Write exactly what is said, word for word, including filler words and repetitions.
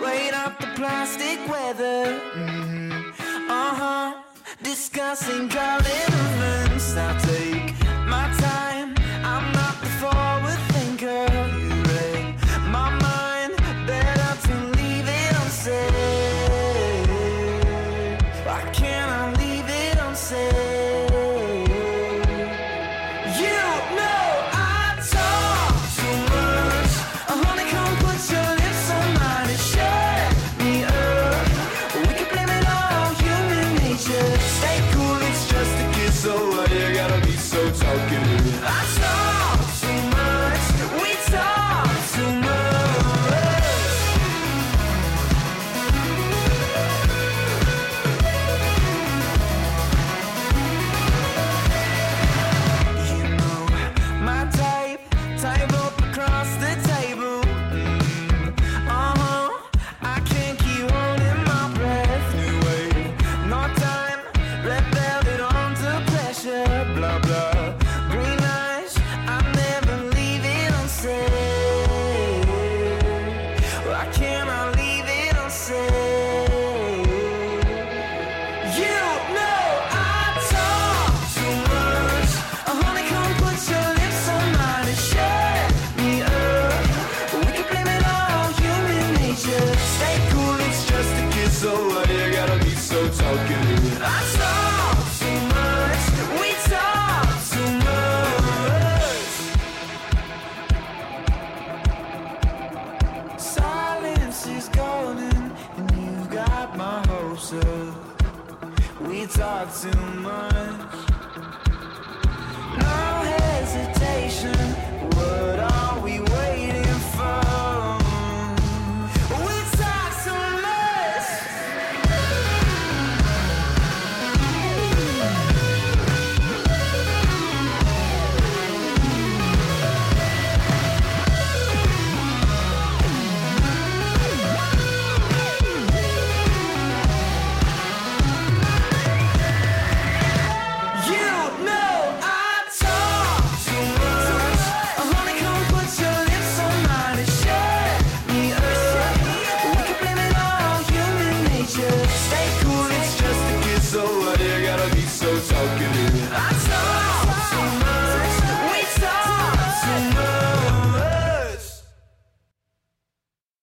wait out the plastic weather. Mm-hmm. Uh-huh. Discussing drought elements. I'll take my time. I'm not the forward thinker. You read my mind. Better to leave it unsaid. Why can't I leave it unsaid? You know I talk too much. Honey, come put your lips on mine and shut me up. We can blame it all on human nature. Stay cool, it's just a kiss. So why you gotta be so talkative? I talk